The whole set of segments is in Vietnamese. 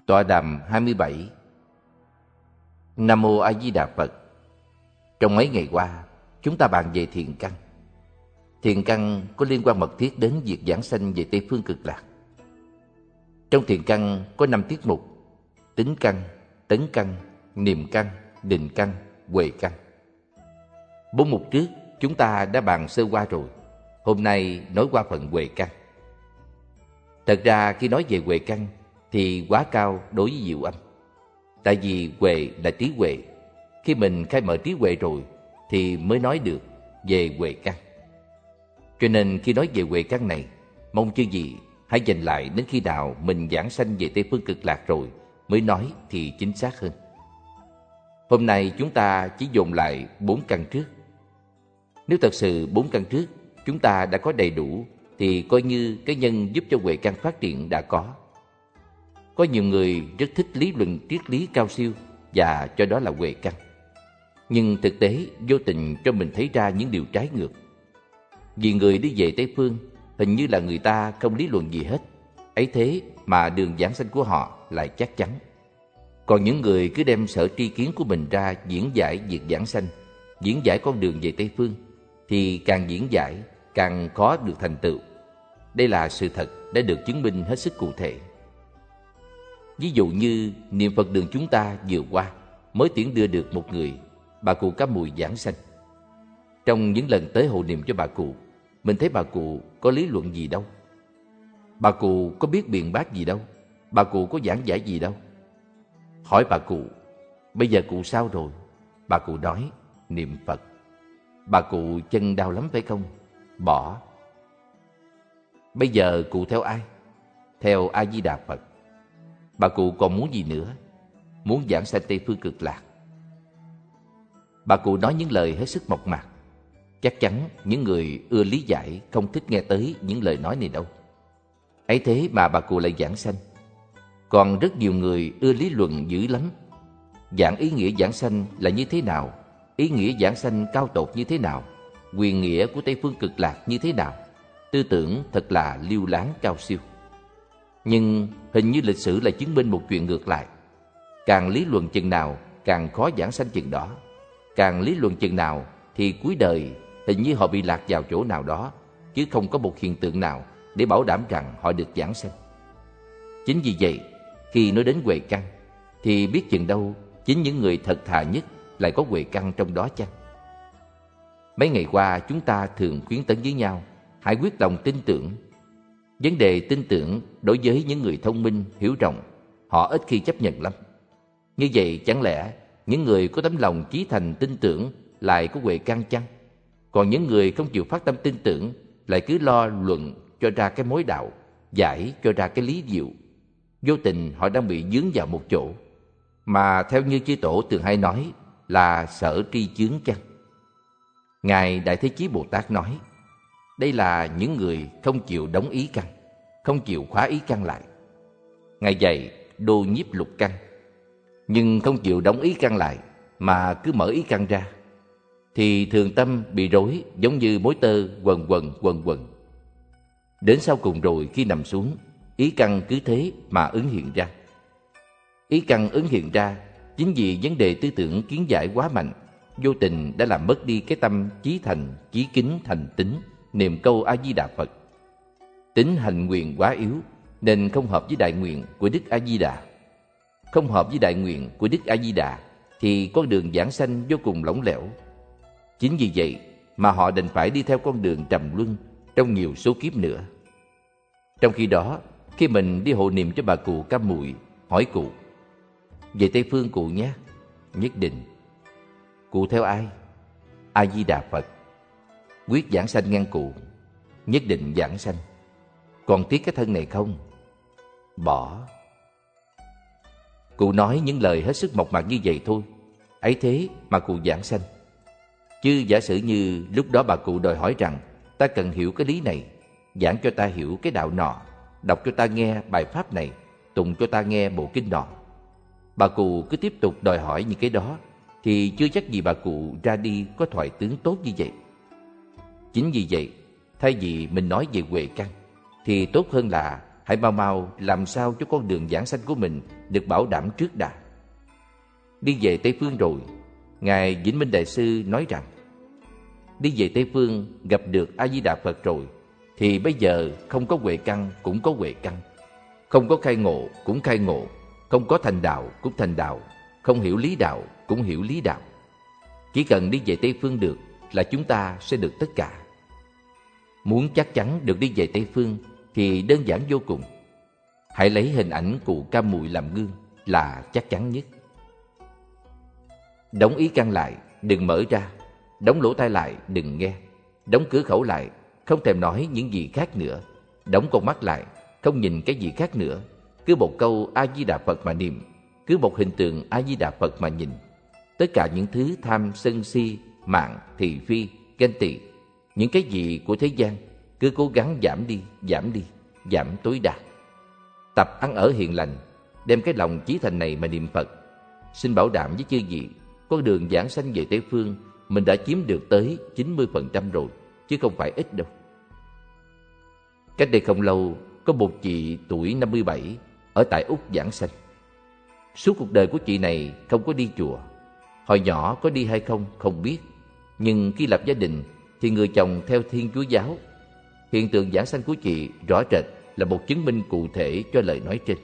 Tọa đàm 27. Nam Mô A Di Đà Phật. Trong mấy ngày qua, chúng ta bàn về thiền căn. Thiền căn có liên quan mật thiết đến việc giảng sanh về Tây Phương Cực Lạc. Trong thiền căn có 5 tiết mục: tính căn, tấn căn, niệm căn, định căn, huệ căn. 4 mục trước chúng ta đã bàn sơ qua rồi. Hôm nay nói qua phần huệ căn. Thật ra khi nói về huệ căn thì quá cao đối với Diệu Âm. Tại vì huệ là trí huệ. Khi mình khai mở trí huệ rồi thì mới nói được về huệ căn. Cho nên khi nói về huệ căn này, mong chư vị hãy dành lại đến khi nào mình giảng sanh về Tây Phương Cực Lạc rồi mới nói thì chính xác hơn. Hôm nay chúng ta chỉ dồn lại 4 căn trước. Nếu thật sự 4 căn trước chúng ta đã có đầy đủ thì coi như cái nhân giúp cho huệ căn phát triển đã có. Có nhiều người rất thích lý luận triết lý cao siêu và cho đó là huệ căn. Nhưng thực tế vô tình cho mình thấy ra những điều trái ngược. Vì người đi về Tây Phương hình như là người ta không lý luận gì hết, ấy thế mà đường giảng sanh của họ lại chắc chắn. Còn những người cứ đem sở tri kiến của mình ra diễn giải việc giảng sanh, diễn giải con đường về Tây Phương, thì càng diễn giải càng khó được thành tựu. Đây là sự thật đã được chứng minh hết sức cụ thể. Ví dụ như niệm Phật đường chúng ta vừa qua mới tiễn đưa được một người, bà cụ Cá Mùi giảng sanh. Trong những lần tới hộ niệm cho bà cụ, mình thấy bà cụ có lý luận gì đâu, bà cụ có biết biện bác gì đâu, bà cụ có giảng giải gì đâu. Hỏi bà cụ, bây giờ cụ sao rồi? Bà cụ nói, niệm Phật. Bà cụ chân đau lắm phải không? Bỏ. Bây giờ cụ theo ai? Theo A Di Đà Phật. Bà cụ còn muốn gì nữa? Muốn giảng sanh Tây Phương Cực Lạc. Bà cụ nói những lời hết sức mộc mạc. Chắc chắn những người ưa lý giải không thích nghe tới những lời nói này đâu. Ấy thế mà bà cụ lại giảng sanh. Còn rất nhiều người ưa lý luận dữ lắm. Giảng ý nghĩa giảng sanh là như thế nào? Ý nghĩa giảng sanh cao tột như thế nào? Quyền nghĩa của Tây Phương Cực Lạc như thế nào? Tư tưởng thật là liêu láng cao siêu. Nhưng hình như lịch sử lại chứng minh một chuyện ngược lại. Càng lý luận chừng nào càng khó giảng sanh chừng đó. Càng lý luận chừng nào thì cuối đời hình như họ bị lạc vào chỗ nào đó, chứ không có một hiện tượng nào để bảo đảm rằng họ được giảng sanh. Chính vì vậy, khi nói đến huệ căn thì biết chừng đâu chính những người thật thà nhất lại có huệ căn trong đó chăng? Mấy ngày qua chúng ta thường khuyến tấn với nhau hãy quyết lòng tin tưởng. Vấn đề tin tưởng đối với những người thông minh, hiểu rộng, họ ít khi chấp nhận lắm. Như vậy chẳng lẽ những người có tấm lòng chí thành tin tưởng lại có huệ căn chăng? Còn những người không chịu phát tâm tin tưởng lại cứ lo luận cho ra cái mối đạo, giải cho ra cái lý diệu. Vô tình họ đang bị dướng vào một chỗ mà theo như chư tổ thường hay nói là sở tri chướng chăng? Ngài Đại Thế Chí Bồ Tát nói, đây là những người không chịu đóng ý căn, không chịu khóa ý căn lại. Ngài dạy đô nhiếp lục căn, nhưng không chịu đóng ý căn lại mà cứ mở ý căn ra, thì thường tâm bị rối giống như mối tơ quần quần. Đến sau cùng rồi khi nằm xuống, ý căn cứ thế mà ứng hiện ra. Ý căn ứng hiện ra chính vì vấn đề tư tưởng kiến giải quá mạnh, vô tình đã làm mất đi cái tâm chí thành, chí kính thành tín, niệm câu A Di Đà Phật. Tính hành nguyện quá yếu nên không hợp với đại nguyện của Đức A Di Đà. Không hợp với đại nguyện của Đức A Di Đà thì con đường giảng sanh vô cùng lỏng lẻo. Chính vì vậy mà họ đành phải đi theo con đường trầm luân trong nhiều số kiếp nữa. Trong khi đó, khi mình đi hộ niệm cho bà cụ Cá Mùi, hỏi cụ, về Tây Phương cụ nhé. Nhất định. Cụ theo ai? A Di Đà Phật. Quyết giảng sanh ngăn cụ. Nhất định giảng sanh. Còn tiếc cái thân này không? Bỏ. Cụ nói những lời hết sức mộc mạc như vậy thôi, ấy thế mà cụ giảng sanh. Chứ giả sử như lúc đó bà cụ đòi hỏi rằng ta cần hiểu cái lý này, giảng cho ta hiểu cái đạo nọ, đọc cho ta nghe bài pháp này, tụng cho ta nghe bộ kinh nọ, bà cụ cứ tiếp tục đòi hỏi những cái đó, thì chưa chắc gì bà cụ ra đi có thoại tướng tốt như vậy. Chính vì vậy, thay vì mình nói về huệ căn, thì tốt hơn là hãy mau mau làm sao cho con đường giảng sanh của mình được bảo đảm trước đã. Đi về Tây Phương rồi, Ngài Vĩnh Minh Đại Sư nói rằng, đi về Tây Phương gặp được A-di-đà Phật rồi, thì bây giờ không có huệ căn cũng có huệ căn, không có khai ngộ cũng khai ngộ, không có thành đạo cũng thành đạo, không hiểu lý đạo cũng hiểu lý đạo. Chỉ cần đi về Tây Phương được là chúng ta sẽ được tất cả. Muốn chắc chắn được đi về Tây Phương thì đơn giản vô cùng. Hãy lấy hình ảnh cụ Ca Mụi làm gương là chắc chắn nhất. Đóng ý căn lại, đừng mở ra. Đóng lỗ tai lại, đừng nghe. Đóng cửa khẩu lại, không thèm nói những gì khác nữa. Đóng con mắt lại, không nhìn cái gì khác nữa. Cứ một câu A-di-đà Phật mà niệm, cứ một hình tượng A-di-đà Phật mà nhìn. Tất cả những thứ tham, sân si, mạng, thị phi, ganh tị, những cái gì của thế gian, cứ cố gắng giảm đi, giảm tối đa. Tập ăn ở hiền lành, đem cái lòng chí thành này mà niệm Phật. Xin bảo đảm với chư vị, con đường giảng sanh về Tây Phương mình đã chiếm được tới 90% rồi, chứ không phải ít đâu. Cách đây không lâu, có một chị tuổi 57 ở tại Úc giảng sanh. Suốt cuộc đời của chị này không có đi chùa. Hồi nhỏ có đi hay không biết. Nhưng khi lập gia đình thì người chồng theo Thiên Chúa giáo. Hiện tượng giảng sanh của chị rõ rệt là một chứng minh cụ thể cho lời nói trên.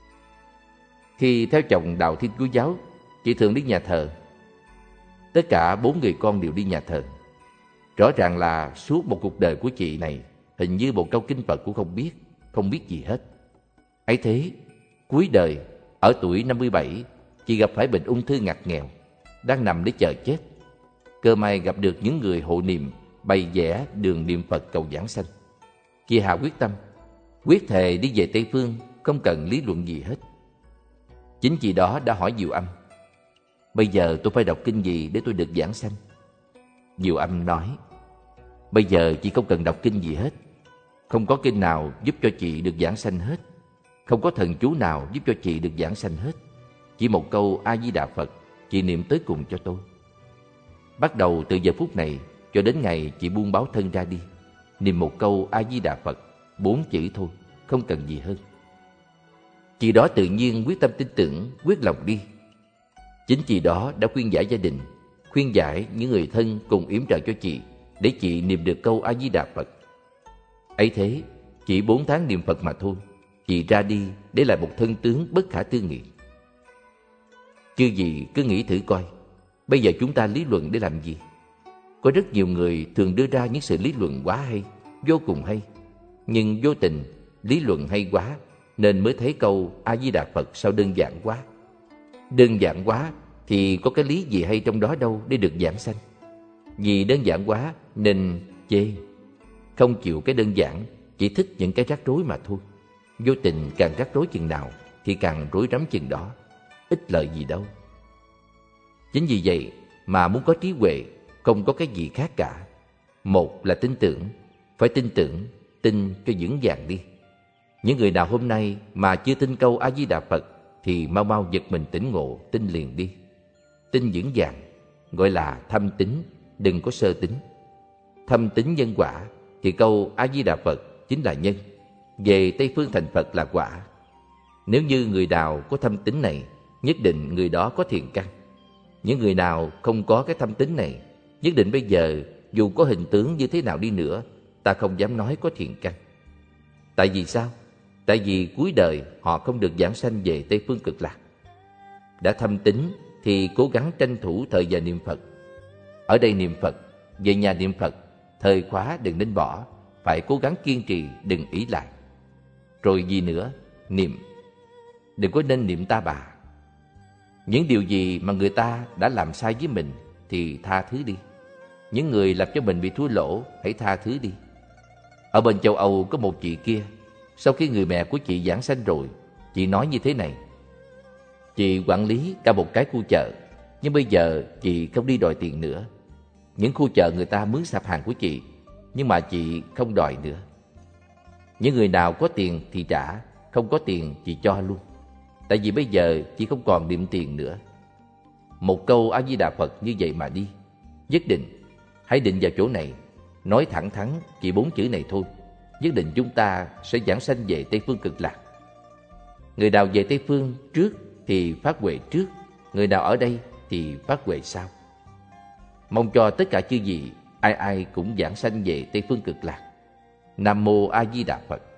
Khi theo chồng đạo Thiên Chúa giáo, chị thường đi nhà thờ. Tất cả 4 người con đều đi nhà thờ. Rõ ràng là suốt một cuộc đời của chị này hình như một câu kinh Phật cũng không biết gì hết. Ấy thế, cuối đời, ở tuổi 57, chị gặp phải bệnh ung thư ngặt nghèo, đang nằm để chờ chết. Cơ may gặp được những người hộ niệm bày vẽ đường niệm Phật cầu giảng sanh. Chị hạ quyết tâm, quyết thề đi về Tây Phương, không cần lý luận gì hết. Chính chị đó đã hỏi Diệu Âm, bây giờ tôi phải đọc kinh gì để tôi được giảng sanh? Diệu Âm nói, bây giờ chị không cần đọc kinh gì hết. Không có kinh nào giúp cho chị được giảng sanh hết. Không có thần chú nào giúp cho chị được giảng sanh hết. Chỉ một câu A-di-đà Phật, chị niệm tới cùng cho tôi. Bắt đầu từ giờ phút này cho đến ngày chị buông báo thân ra đi, niệm một câu A-di-đà Phật, 4 chữ thôi, không cần gì hơn. Chị đó tự nhiên quyết tâm tin tưởng, quyết lòng đi. Chính chị đó đã khuyên giải gia đình, khuyên giải những người thân cùng yểm trợ cho chị, để chị niệm được câu A-di-đà Phật. Ấy thế, chỉ 4 tháng niệm Phật mà thôi, chị ra đi để lại một thân tướng bất khả tư nghị. Chư vị cứ nghĩ thử coi, bây giờ chúng ta lý luận để làm gì? Có rất nhiều người thường đưa ra những sự lý luận quá hay, vô cùng hay. Nhưng vô tình, lý luận hay quá, nên mới thấy câu A-di-đà Phật sao đơn giản quá. Đơn giản quá thì có cái lý gì hay trong đó đâu để được giảng sanh. Vì đơn giản quá nên chê. Không chịu cái đơn giản, chỉ thích những cái rắc rối mà thôi. Vô tình càng rắc rối chừng nào thì càng rối rắm chừng đó, ích lợi gì đâu. Chính vì vậy mà muốn có trí huệ, không có cái gì khác cả. Một là tin tưởng, phải tin tưởng, tin cho vững vàng đi. Những người nào hôm nay mà chưa tin câu A-di-đà Phật thì mau mau giật mình tỉnh ngộ, tin liền đi. Tin vững vàng, gọi là thâm tín, đừng có sơ tín. Thâm tín nhân quả thì câu A-di-đà Phật chính là nhân, về Tây Phương thành Phật là quả. Nếu như người nào có thâm tín này, nhất định người đó có thiện căn. Những người nào không có cái thâm tín này, nhất định bây giờ dù có hình tướng như thế nào đi nữa, ta không dám nói có thiện căn. Tại vì sao? Tại vì cuối đời họ không được giảng sanh về Tây Phương Cực Lạc. Đã thâm tín thì cố gắng tranh thủ thời giờ niệm Phật. Ở đây niệm Phật, về nhà niệm Phật, thời khóa đừng nên bỏ, phải cố gắng kiên trì, đừng ỷ lại. Rồi gì nữa? Niệm. Đừng có nên niệm ta bà. Những điều gì mà người ta đã làm sai với mình thì tha thứ đi. Những người làm cho mình bị thua lỗ, hãy tha thứ đi. Ở bên châu Âu có một chị kia, sau khi người mẹ của chị giảng sanh rồi, chị nói như thế này: chị quản lý cả một cái khu chợ, nhưng bây giờ chị không đi đòi tiền nữa. Những khu chợ người ta mướn sạp hàng của chị, nhưng mà chị không đòi nữa. Những người nào có tiền thì trả, không có tiền chị cho luôn. Tại vì bây giờ chị không còn niệm tiền nữa. Một câu A-di-đà Phật như vậy mà đi. Nhất định, hãy định vào chỗ này, nói thẳng thắn chỉ 4 chữ này thôi. nhất định chúng ta sẽ giảng sanh về Tây Phương Cực Lạc. Người nào về Tây Phương trước thì phát huệ trước, người nào ở đây thì phát huệ sau. Mong cho tất cả chư vị ai ai cũng giảng sanh về Tây Phương Cực Lạc. Nam Mô A Di Đà Phật.